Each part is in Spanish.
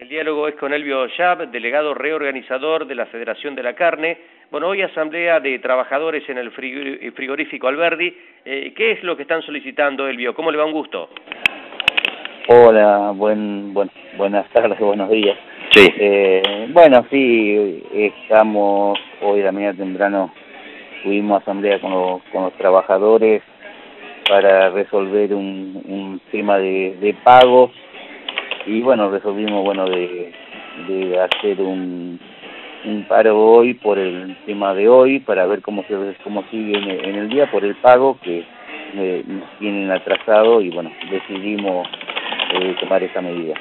diálogo es con Elvio Yab, delegado reorganizador de la Federación de la Carne. Bueno, hoy asamblea de trabajadores en el frigorífico Alberdi. ¿Qué es lo que están solicitando, Elvio? ¿Cómo le va? Un gusto. Hola, buenas tardes, buenos días. Sí. Bueno, sí, estamos hoy de la mañana temprano, tuvimos asamblea con los trabajadores para resolver un tema de pagos y bueno, resolvimos de hacer un paro hoy por el tema de hoy para ver cómo sigue en el día por el pago que nos tienen atrasado y bueno, decidimos tomar esa medida.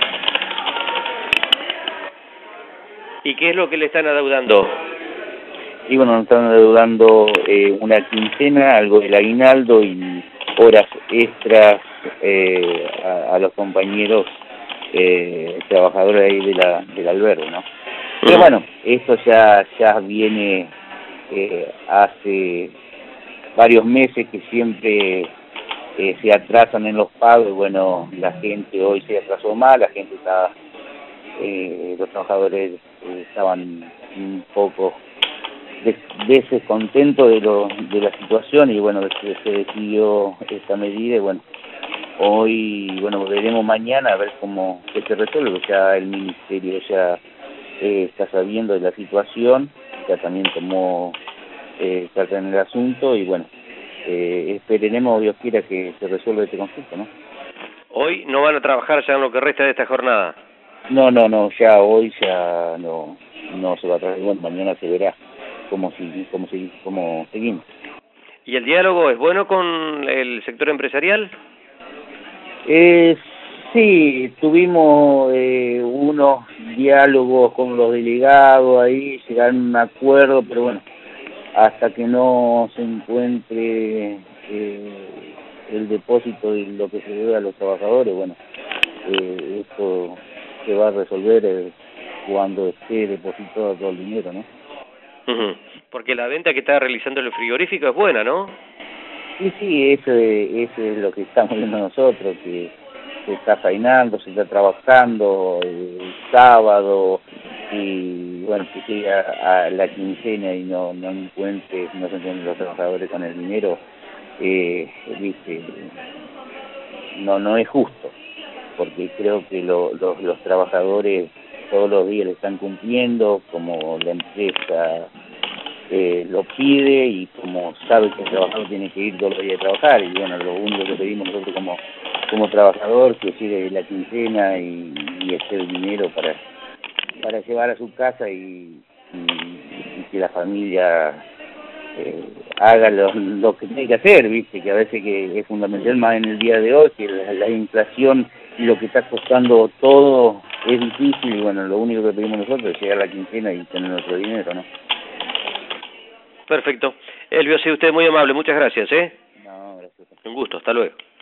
¿Y qué es lo que le están adeudando? Y bueno, nos están adeudando una quincena, algo del aguinaldo y horas extras a los compañeros trabajadores ahí del albergue, ¿no? Pero bueno, esto ya viene hace varios meses que siempre se atrasan en los pagos y bueno, la gente hoy se atrasó más, la gente está, los trabajadores estaban un poco descontentos de la situación y bueno, se decidió esta medida y bueno, hoy, bueno, veremos mañana a ver cómo se resuelve, ya el ministerio ya está sabiendo de la situación, ya también tomó carta en el asunto y bueno, esperaremos, Dios quiera, que se resuelva este conflicto, ¿no? ¿Hoy no van a trabajar ya en lo que resta de esta jornada? No, ya hoy ya no se va a trabajar, bueno, mañana se verá cómo seguimos. ¿Y el diálogo es bueno con el sector empresarial? Sí, tuvimos unos diálogos con los delegados ahí, llegaron a un acuerdo, pero bueno, hasta que no se encuentre el depósito de lo que se debe a los trabajadores, bueno, esto se va a resolver cuando esté depositado todo el dinero, ¿no? Porque la venta que está realizando el frigorífico es buena, ¿no? Sí, eso es lo que estamos viendo nosotros, que se está faenando, se está trabajando el sábado y bueno, que llega a la quincena y no se encuentren los trabajadores con el dinero, viste, no es justo, porque creo que los trabajadores todos los días le están cumpliendo, como la empresa lo pide y como sabe que el trabajador tiene que ir todos los días a trabajar y bueno, lo único que pedimos nosotros como trabajador que llegue la quincena y esté el dinero para llevar a su casa y que la familia haga lo que tiene que hacer, viste, que a veces que es fundamental más en el día de hoy, que la inflación y lo que está costando todo es difícil y bueno, lo único que pedimos nosotros es llegar a la quincena y tener nuestro dinero, ¿no? Perfecto. Elvio, sí, usted muy amable. Muchas gracias, No, gracias. Un gusto. Hasta luego.